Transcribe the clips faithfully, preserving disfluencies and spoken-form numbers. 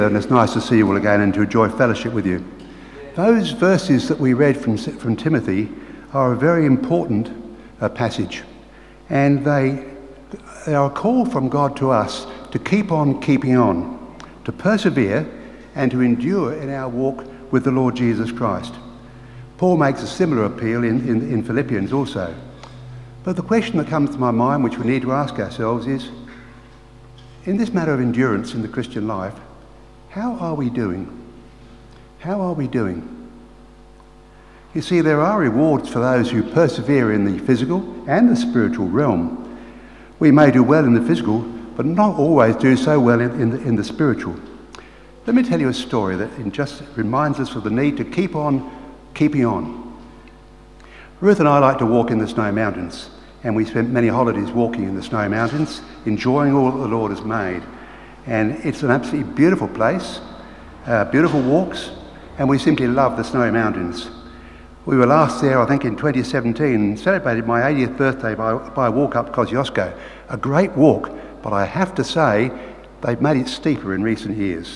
And it's nice to see you all again and to enjoy fellowship with you. Those verses that we read from, from Timothy are a very important uh, passage, and they, they are a call from God to us to keep on keeping on, to persevere and to endure in our walk with the Lord Jesus Christ. Paul makes a similar appeal in, in, in Philippians also. But the question that comes to my mind, which we need to ask ourselves, is, in this matter of endurance in the Christian life, how are we doing? How are we doing? You see, there are rewards for those who persevere in the physical and the spiritual realm. We may do well in the physical, but not always do so well in, in, the, in the spiritual. Let me tell you a story that just reminds us of the need to keep on keeping on. Ruth and I like to walk in the Snowy Mountains, and we spent many holidays walking in the Snowy Mountains, enjoying all that the Lord has made. And it's an absolutely beautiful place, uh, beautiful walks, and we simply love the Snowy Mountains. We were last there, I think, in twenty seventeen, and celebrated my eightieth birthday by, by a walk up Kosciuszko. A great walk, but I have to say, they've made it steeper in recent years.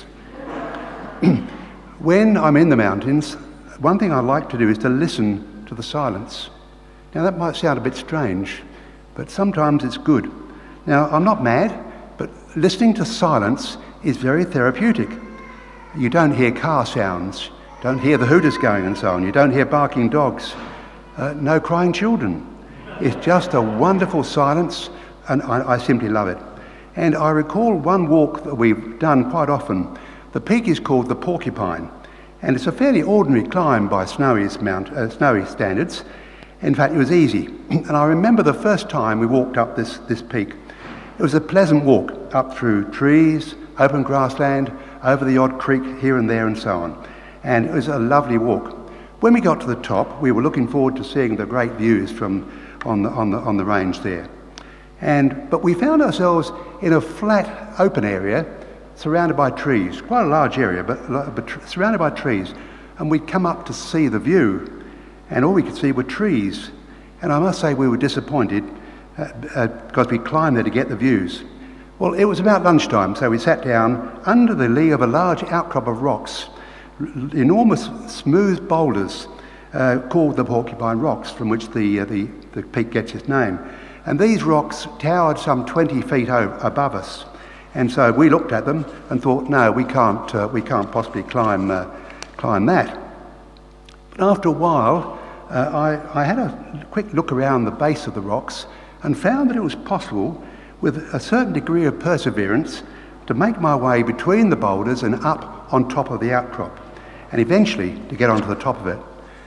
When I'm in the mountains, one thing I like to do is to listen to the silence. Now, that might sound a bit strange, but sometimes it's good. Now, I'm not mad, but listening to silence is very therapeutic. You don't hear car sounds, don't hear the hooters going and so on, you don't hear barking dogs, uh, no crying children. It's just a wonderful silence, and I, I simply love it. And I recall one walk that we've done quite often. The peak is called the Porcupine, and it's a fairly ordinary climb by Snowy's mount, uh, Snowy standards. In fact, it was easy. And I remember the first time we walked up this, this peak. It was a pleasant walk up through trees, open grassland, over the odd creek here and there and so on. And it was a lovely walk. When we got to the top, we were looking forward to seeing the great views from on the, on the, on the range there. And, but we found ourselves in a flat, open area surrounded by trees, quite a large area, but, but tr- surrounded by trees. And we'd come up to see the view, and all we could see were trees. And I must say we were disappointed Uh, uh, because we climbed there to get the views. Well, it was about lunchtime, so we sat down under the lee of a large outcrop of rocks, l- enormous smooth boulders uh, called the Porcupine Rocks, from which the, uh, the, the peak gets its name. And these rocks towered some twenty feet o- above us. And so we looked at them and thought, no, we can't, uh, we can't possibly climb, uh, climb that. But after a while, uh, I, I had a quick look around the base of the rocks and found that it was possible, with a certain degree of perseverance, to make my way between the boulders and up on top of the outcrop, and eventually to get onto the top of it.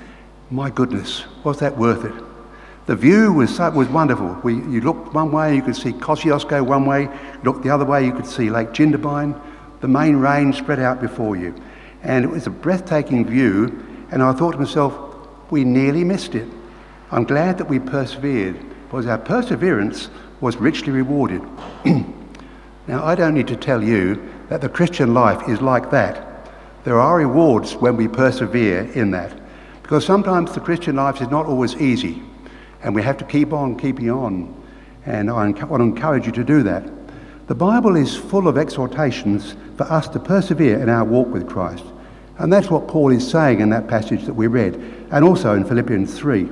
My goodness, was that worth it? The view was so, was wonderful. We, you looked one way, you could see Kosciuszko one way, you looked the other way, you could see Lake Jindabyne, the main range spread out before you. And it was a breathtaking view, and I thought to myself, we nearly missed it. I'm glad that we persevered, because our perseverance was richly rewarded. Now, I don't need to tell you that the Christian life is like that. There are rewards when we persevere in that, because sometimes the Christian life is not always easy, and we have to keep on keeping on, and I want to encourage you to do that. The Bible is full of exhortations for us to persevere in our walk with Christ, and that's what Paul is saying in that passage that we read, and also in Philippians three.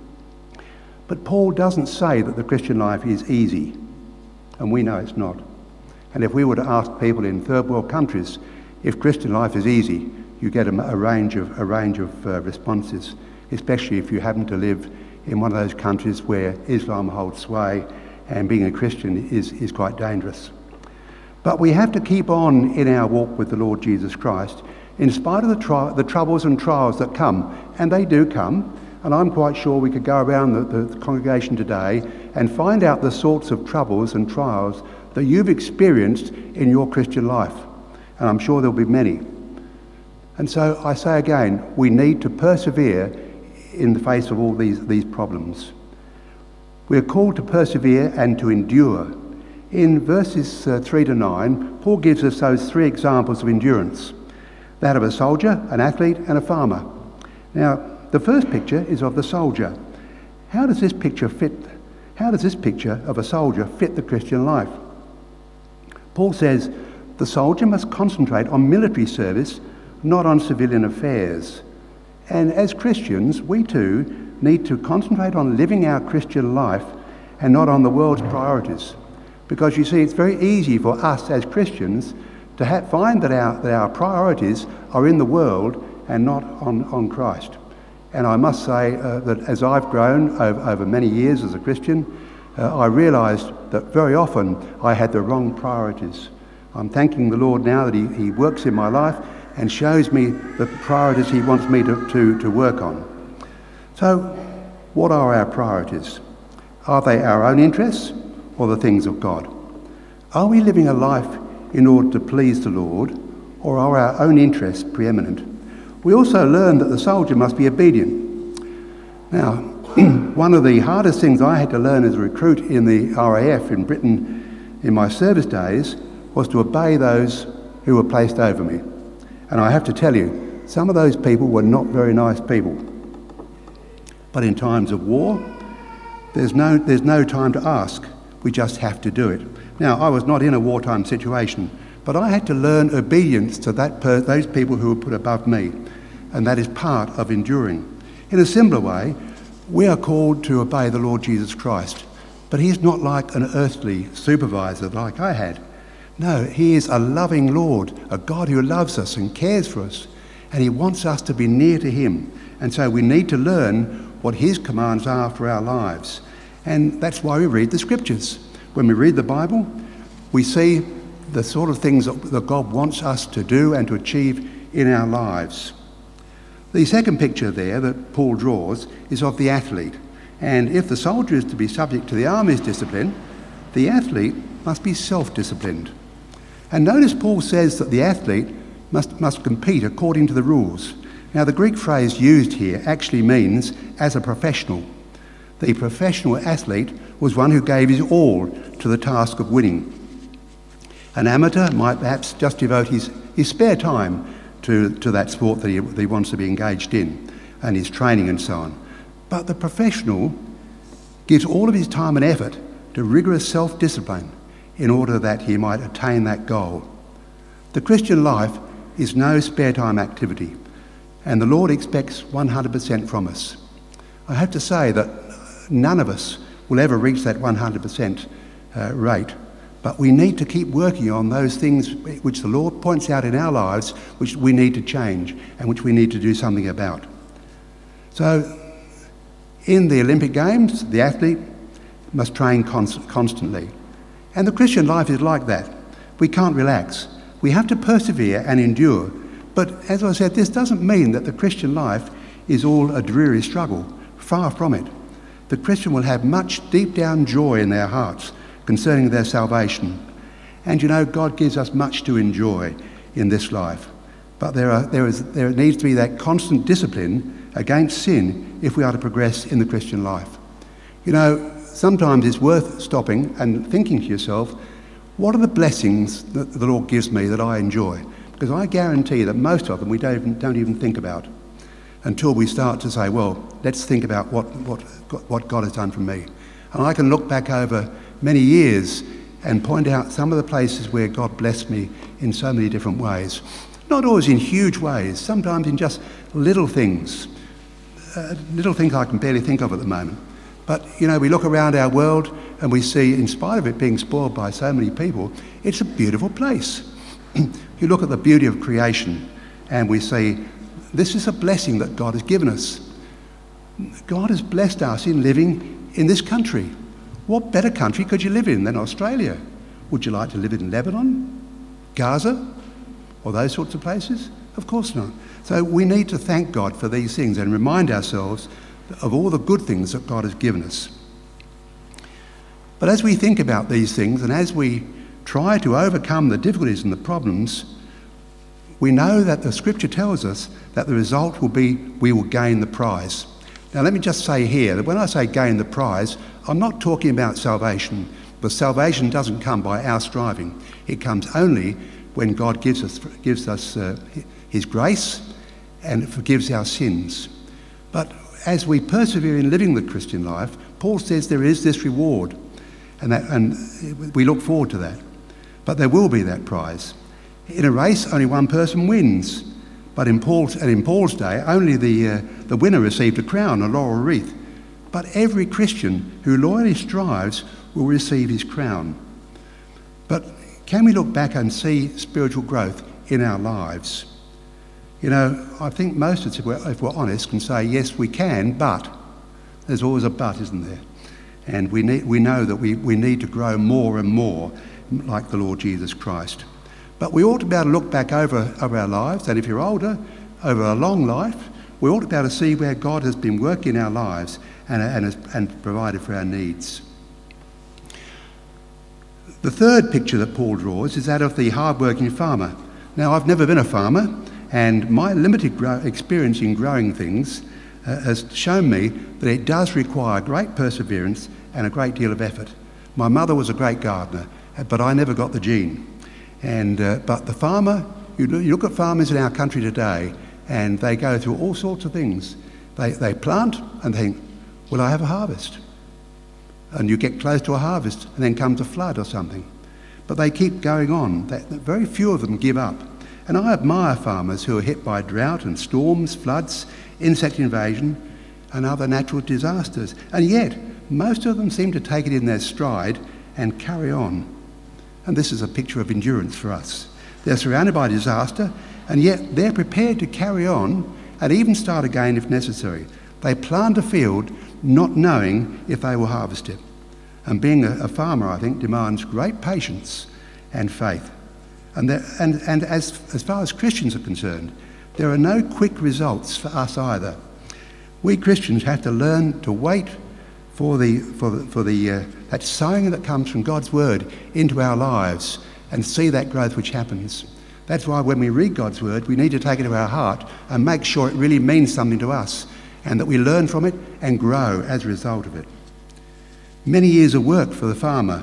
But Paul doesn't say that the Christian life is easy, and we know it's not. And if we were to ask people in third world countries if Christian life is easy, you get a, a range of, a range of uh, responses, especially if you happen to live in one of those countries where Islam holds sway and being a Christian is, is quite dangerous. But we have to keep on in our walk with the Lord Jesus Christ, in spite of the, tri- the troubles and trials that come, and they do come. And I'm quite sure we could go around the, the congregation today and find out the sorts of troubles and trials that you've experienced in your Christian life. And I'm sure there'll be many. And so I say again, we need to persevere in the face of all these, these problems. We're called to persevere and to endure. In verses uh, three to nine, Paul gives us those three examples of endurance: that of a soldier, an athlete, and a farmer. Now, the first picture is of the soldier. How does this picture fit? How does this picture of a soldier fit the Christian life? Paul says, the soldier must concentrate on military service, not on civilian affairs. And as Christians, we too need to concentrate on living our Christian life and not on the world's priorities. Because you see, it's very easy for us as Christians to ha- find that our, that our priorities are in the world and not on, on Christ. And I must say uh, that as I've grown over, over many years as a Christian, uh, I realised that very often I had the wrong priorities. I'm thanking the Lord now that he, he works in my life and shows me the priorities he wants me to, to, to work on. So, what are our priorities? Are they our own interests or the things of God? Are we living a life in order to please the Lord, or are our own interests preeminent? We also learn that the soldier must be obedient. Now, one of the hardest things I had to learn as a recruit in the R A F in Britain in my service days was to obey those who were placed over me. And I have to tell you, some of those people were not very nice people. But in times of war, there's no, there's no time to ask. We just have to do it. Now, I was not in a wartime situation, but I had to learn obedience to that per- those people who were put above me. And that is part of enduring. In a similar way, we are called to obey the Lord Jesus Christ. But he's not like an earthly supervisor like I had. No, he is a loving Lord, a God who loves us and cares for us, and he wants us to be near to him. And so we need to learn what his commands are for our lives. And that's why we read the scriptures. When we read the Bible, we see the sort of things that, that God wants us to do and to achieve in our lives. The second picture there that Paul draws is of the athlete. And if the soldier is to be subject to the army's discipline, the athlete must be self-disciplined. And notice Paul says that the athlete must, must compete according to the rules. Now, the Greek phrase used here actually means as a professional. The professional athlete was one who gave his all to the task of winning. An amateur might perhaps just devote his, his spare time to, to that sport that he, that he wants to be engaged in, and his training and so on. But the professional gives all of his time and effort to rigorous self-discipline in order that he might attain that goal. The Christian life is no spare time activity, and the Lord expects one hundred percent from us. I have to say that none of us will ever reach that one hundred percent uh, rate, but we need to keep working on those things which the Lord points out in our lives, which we need to change and which we need to do something about. So, in the Olympic Games, the athlete must train const- constantly. And the Christian life is like that. We can't relax. We have to persevere and endure. But as I said, this doesn't mean that the Christian life is all a dreary struggle. Far from it. The Christian will have much deep down joy in their hearts concerning their salvation. And you know, God gives us much to enjoy in this life. But there, are, there, is, there needs to be that constant discipline against sin if we are to progress in the Christian life. You know, sometimes it's worth stopping and thinking to yourself, what are the blessings that the Lord gives me that I enjoy? Because I guarantee that most of them we don't even, don't even think about until we start to say, well, let's think about what, what, what God has done for me. And I can look back over many years and point out some of the places where God blessed me in so many different ways. Not always in huge ways, sometimes in just little things, uh, little things I can barely think of at the moment. But, you know, we look around our world and we see, in spite of it being spoiled by so many people, it's a beautiful place. You look at the beauty of creation and we see this is a blessing that God has given us. God has blessed us in living in this country. What better country could you live in than Australia? Would you like to live in Lebanon, Gaza, or those sorts of places? Of course not. So we need to thank God for these things and remind ourselves of all the good things that God has given us. But as we think about these things and as we try to overcome the difficulties and the problems, we know that the scripture tells us that the result will be we will gain the prize. Now let me just say here that when I say gain the prize, I'm not talking about salvation, because salvation doesn't come by our striving. It comes only when God gives us, gives us uh, his grace and forgives our sins. But as we persevere in living the Christian life, Paul says there is this reward, and, that, and we look forward to that. But there will be that prize. In a race, only one person wins. But in Paul's, and in Paul's day, only the, uh, the winner received a crown, a laurel wreath. But every Christian who loyally strives will receive his crown. But can we look back and see spiritual growth in our lives? You know, I think most of us, if we're, if we're honest, can say, yes, we can, but there's always a but, isn't there? And we need, we know that we, we need to grow more and more like the Lord Jesus Christ. But we ought to be able to look back over, over our lives, and if you're older, over a long life, we ought to be able to see where God has been working in our lives and, and, has, and provided for our needs. The third picture that Paul draws is that of the hard-working farmer. Now, I've never been a farmer, and my limited grow- experience in growing things uh, has shown me that it does require great perseverance and a great deal of effort. My mother was a great gardener, but I never got the gene. And uh, but the farmer, you look at farmers in our country today, and they go through all sorts of things. They they plant and think, will I have a harvest? And you get close to a harvest, and then comes a flood or something. But they keep going on. They, very few of them give up. And I admire farmers who are hit by drought and storms, floods, insect invasion, and other natural disasters. And yet, most of them seem to take it in their stride and carry on. And this is a picture of endurance for us. They're surrounded by disaster, and yet they're prepared to carry on and even start again if necessary. They plant a field not knowing if they will harvest it. And being a, a farmer, I think, demands great patience and faith. And, there, and, and as, as far as Christians are concerned, there are no quick results for us either. We Christians have to learn to wait for the for the, for the uh, that sowing that comes from God's word into our lives and see that growth which happens. That's why when we read God's word, we need to take it to our heart and make sure it really means something to us, and that we learn from it and grow as a result of it. Many years of work for the farmer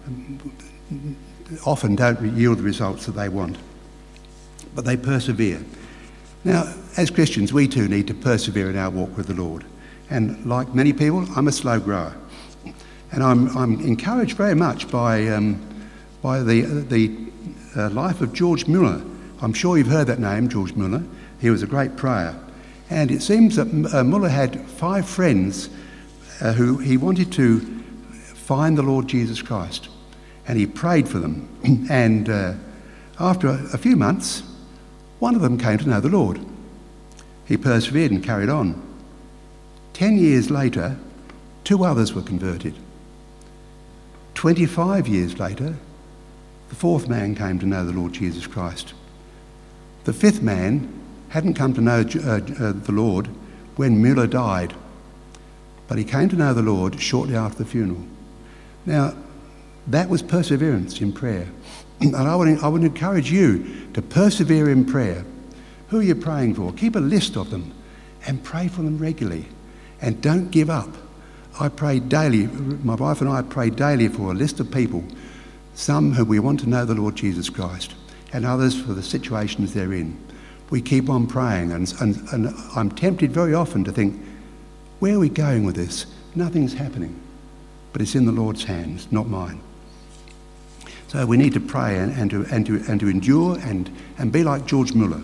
often don't yield the results that they want, but they persevere. Now, as Christians, we too need to persevere in our walk with the Lord. And like many people, I'm a slow grower. And I'm, I'm encouraged very much by, um, by the, the uh, life of George Muller. I'm sure you've heard that name, George Muller. He was a great prayer. And it seems that uh, Muller had five friends uh, who he wanted to find the Lord Jesus Christ. And he prayed for them. And uh, after a, a few months, one of them came to know the Lord. He persevered and carried on. Ten years later, two others were converted. Twenty-five years later, the fourth man came to know the Lord Jesus Christ. The fifth man hadn't come to know uh, uh, the Lord when Muller died, but he came to know the Lord shortly after the funeral. Now, that was perseverance in prayer. And I would, I would encourage you to persevere in prayer. Who are you praying for? Keep a list of them and pray for them regularly. And don't give up. I pray daily, my wife and I pray daily for a list of people, some who we want to know the Lord Jesus Christ, and others for the situations they're in. We keep on praying, and, and, and I'm tempted very often to think, where are we going with this? Nothing's happening. But it's in the Lord's hands, not mine. So we need to pray and, and, to, and, to, and to endure and, and be like George Muller.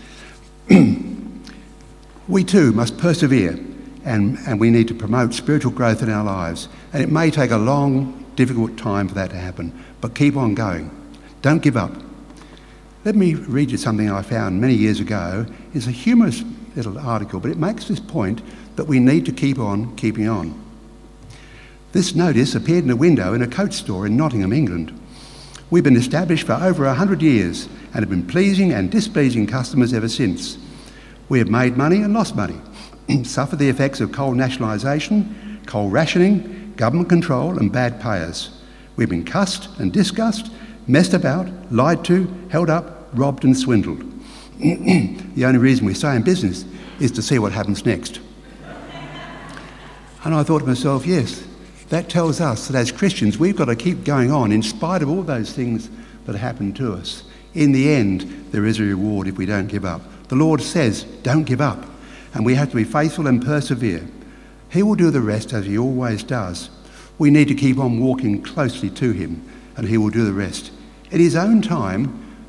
We too must persevere. And, and we need to promote spiritual growth in our lives. And it may take a long, difficult time for that to happen, but keep on going. Don't give up. Let me read you something I found many years ago. It's a humorous little article, but it makes this point that we need to keep on keeping on. This notice appeared in a window in a coat store in Nottingham, England. We've been established for over a hundred years and have been pleasing and displeasing customers ever since. We have made money and lost money. Suffered the effects of coal nationalisation, coal rationing, government control and bad payers. We've been cussed and discussed, messed about, lied to, held up, robbed and swindled. The only reason we stay in business is to see what happens next. And I thought to myself, yes, that tells us that as Christians we've got to keep going on in spite of all those things that happen to us. In the end, there is a reward if we don't give up. The Lord says, don't give up. And we have to be faithful and persevere. He will do the rest as he always does. We need to keep on walking closely to him and he will do the rest. In his own time,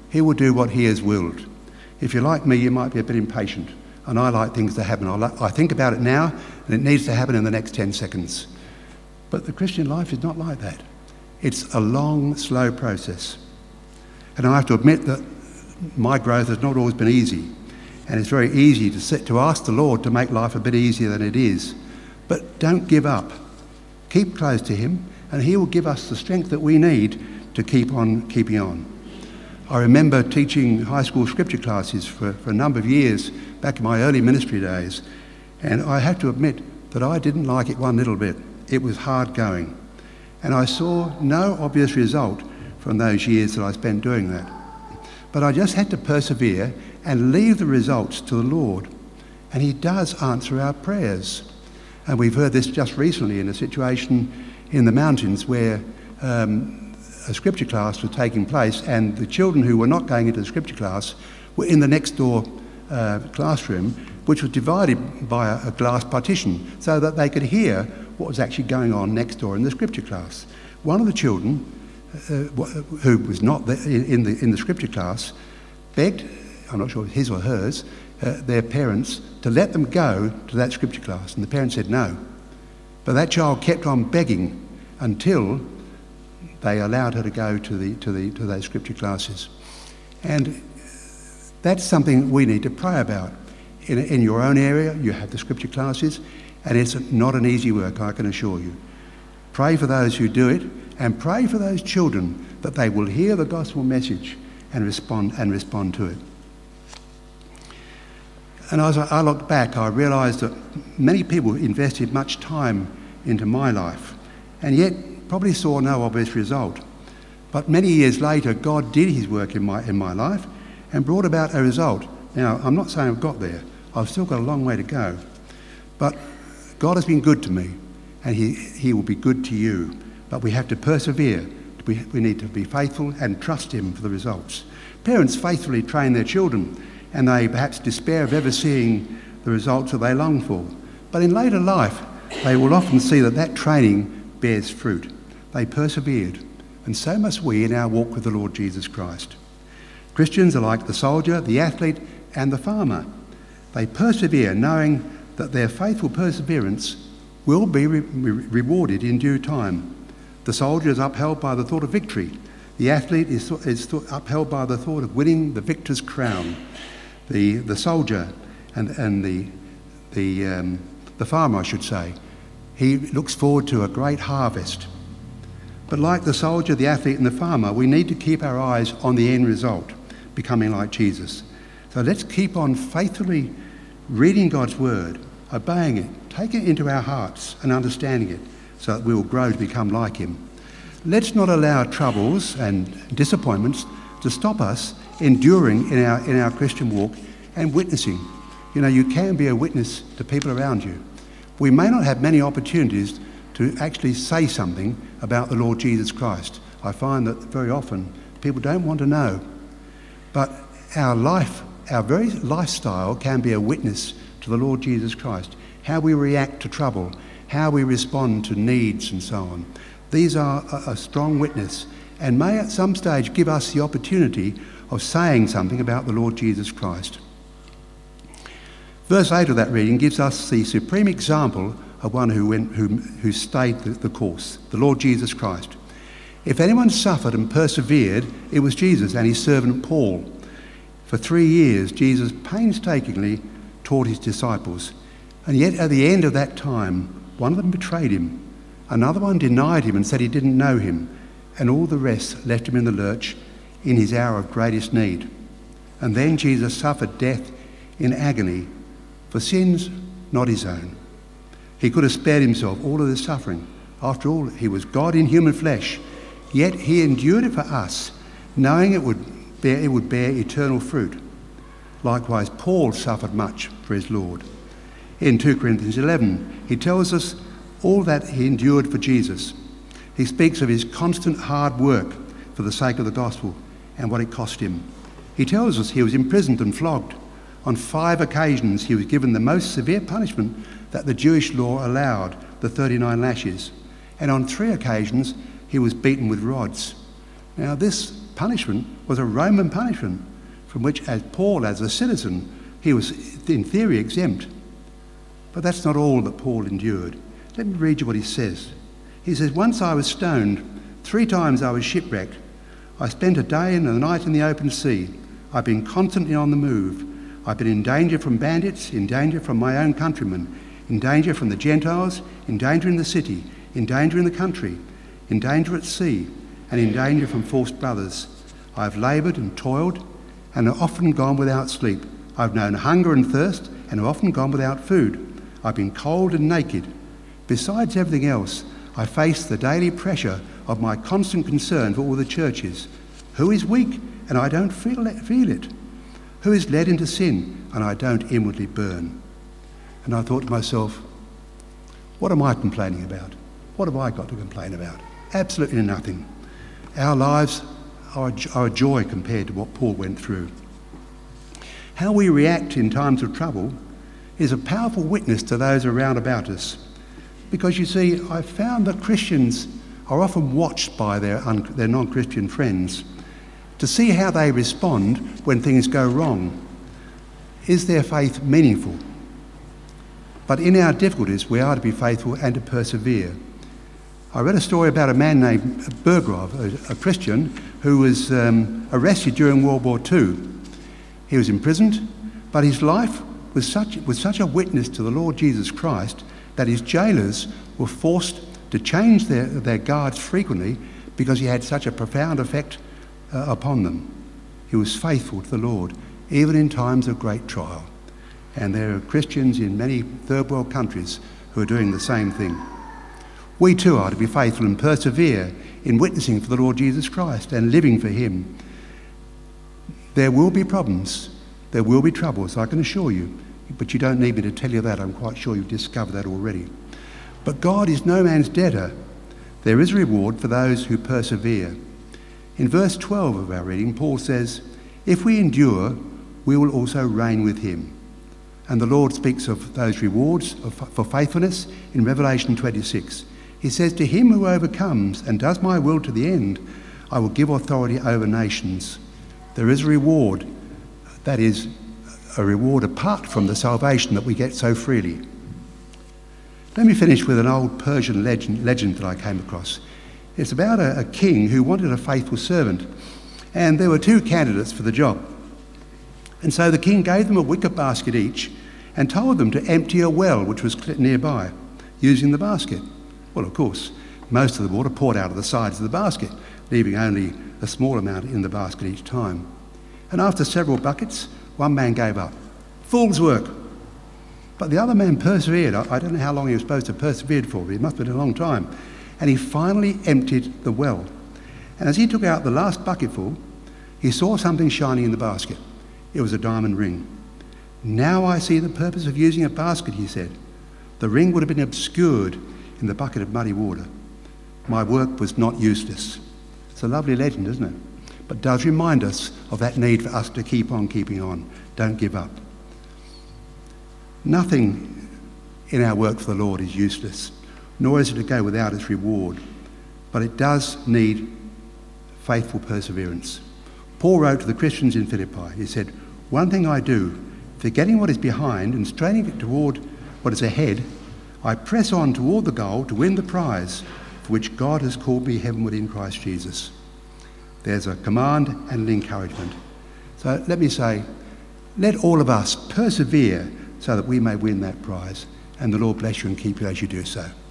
He will do what he has willed. If you're like me, you might be a bit impatient, and I like things to happen. I, like, I think about it now, and it needs to happen in the next ten seconds. But the Christian life is not like that. It's a long, slow process. And I have to admit that my growth has not always been easy. And it's very easy to sit, to ask the Lord to make life a bit easier than it is. But don't give up. Keep close to him, and he will give us the strength that we need to keep on keeping on. I remember teaching high school scripture classes for, for a number of years back in my early ministry days, and I have to admit that I didn't like it one little bit. It was hard going. And I saw no obvious result from those years that I spent doing that. But I just had to persevere and leave the results to the Lord. And he does answer our prayers. And we've heard this just recently in a situation in the mountains where um, a scripture class was taking place, and the children who were not going into the scripture class were in the next door uh, classroom, which was divided by a, a glass partition so that they could hear what was actually going on next door in the scripture class. One of the children, uh, who was not the, in, the, in the scripture class, begged, I'm not sure if his or hers, uh, their parents to let them go to that scripture class, and the parents said no. But that child kept on begging until they allowed her to go to the to the to those scripture classes. And that's something we need to pray about. In, in your own area, you have the scripture classes, and it's not an easy work, I can assure you. Pray for those who do it, and pray for those children that they will hear the gospel message and respond and respond to it. And as I looked back, I realised that many people invested much time into my life, and yet probably saw no obvious result. But many years later, God did his work in my in my life and brought about a result. Now, I'm not saying I've got there. I've still got a long way to go. But God has been good to me, and he, he will be good to you. But we have to persevere. We, we need to be faithful and trust him for the results. Parents faithfully train their children, and they perhaps despair of ever seeing the results that they long for. But in later life, they will often see that that training bears fruit. They persevered, and so must we in our walk with the Lord Jesus Christ. Christians are like the soldier, the athlete, and the farmer. They persevere knowing that their faithful perseverance will be re- re- rewarded in due time. The soldier is upheld by the thought of victory. The athlete is, th- is th- upheld by the thought of winning the victor's crown. The the soldier and and the the um, the farmer, I should say, he looks forward to a great harvest. But like the soldier, the athlete, and the farmer, we need to keep our eyes on the end result, becoming like Jesus. So let's keep on faithfully reading God's word, obeying it, taking it into our hearts and understanding it, so that we will grow to become like him. Let's not allow troubles and disappointments to stop us enduring in our in our Christian walk and witnessing. You know, you can be a witness to people around you. We may not have many opportunities to actually say something about the Lord Jesus Christ. I find that very often people don't want to know. But our life, our very lifestyle can be a witness to the Lord Jesus Christ. How we react to trouble, how we respond to needs and so on. These are a, a strong witness, and may at some stage give us the opportunity of saying something about the Lord Jesus Christ. Verse eight of that reading gives us the supreme example of one who went, who, who stayed the, the course, the Lord Jesus Christ. If anyone suffered and persevered, it was Jesus and his servant Paul. For three years, Jesus painstakingly taught his disciples, and yet at the end of that time, one of them betrayed him, another one denied him and said he didn't know him, and all the rest left him in the lurch in his hour of greatest need. And then Jesus suffered death in agony for sins not his own. He could have spared himself all of the suffering. After all, he was God in human flesh, yet he endured it for us, knowing it would bear, it would bear eternal fruit. Likewise, Paul suffered much for his Lord. In two Corinthians eleven, he tells us all that he endured for Jesus. He speaks of his constant hard work for the sake of the gospel and what it cost him. He tells us he was imprisoned and flogged. On five occasions, he was given the most severe punishment that the Jewish law allowed, the thirty-nine lashes. And on three occasions, he was beaten with rods. Now, this punishment was a Roman punishment from which, as Paul, as a citizen, he was in theory exempt. But that's not all that Paul endured. Let me read you what he says. He says, once I was stoned, three times I was shipwrecked. I spent a day and a night in the open sea. I've been constantly on the move. I've been in danger from bandits, in danger from my own countrymen, in danger from the Gentiles, in danger in the city, in danger in the country, in danger at sea, and in danger from false brothers. I have laboured and toiled, and have often gone without sleep. I've known hunger and thirst, and have often gone without food. I've been cold and naked. Besides everything else, I face the daily pressure of my constant concern for all the churches. Who is weak, and I don't feel it, feel it? Who is led into sin, and I don't inwardly burn? And I thought to myself, what am I complaining about? What have I got to complain about? Absolutely nothing. Our lives are a, are a joy compared to what Paul went through. How we react in times of trouble is a powerful witness to those around about us. Because you see, I've found that Christians are often watched by their, un- their non-Christian friends to see how they respond when things go wrong. Is their faith meaningful? But in our difficulties, we are to be faithful and to persevere. I read a story about a man named Bergrov, a, a Christian, who was um, arrested during World War Two. He was imprisoned, but his life was such, was such a witness to the Lord Jesus Christ that his jailers were forced to change their, their guards frequently because he had such a profound effect uh, upon them. He was faithful to the Lord, even in times of great trial. And there are Christians in many third world countries who are doing the same thing. We too are to be faithful and persevere in witnessing for the Lord Jesus Christ and living for him. There will be problems, there will be troubles, I can assure you, but you don't need me to tell you that. I'm quite sure you've discovered that already. But God is no man's debtor. There is a reward for those who persevere. In verse twelve of our reading, Paul says, if we endure, we will also reign with him. And the Lord speaks of those rewards for faithfulness in Revelation twenty-six. He says, to him who overcomes and does my will to the end, I will give authority over nations. There is a reward, that is a reward apart from the salvation that we get so freely. Let me finish with an old Persian legend, legend that I came across. It's about a, a king who wanted a faithful servant, and there were two candidates for the job. And so the king gave them a wicker basket each and told them to empty a well which was nearby using the basket. Well, of course, most of the water poured out of the sides of the basket, leaving only a small amount in the basket each time. And after several buckets, one man gave up. Fool's work. But the other man persevered. I, I don't know how long he was supposed to persevere for, but it must have been a long time. And he finally emptied the well. And as he took out the last bucketful, he saw something shining in the basket. It was a diamond ring. Now I see the purpose of using a basket, he said. The ring would have been obscured in the bucket of muddy water. My work was not useless. It's a lovely legend, isn't it? But does remind us of that need for us to keep on keeping on. Don't give up. Nothing in our work for the Lord is useless, nor is it to go without its reward. But it does need faithful perseverance. Paul wrote to the Christians in Philippi. He said, one thing I do, forgetting what is behind and straining it toward what is ahead, I press on toward the goal to win the prize for which God has called me heavenward in Christ Jesus. There's a command and an encouragement. So let me say, let all of us persevere so that we may win that prize. And the Lord bless you and keep you as you do so.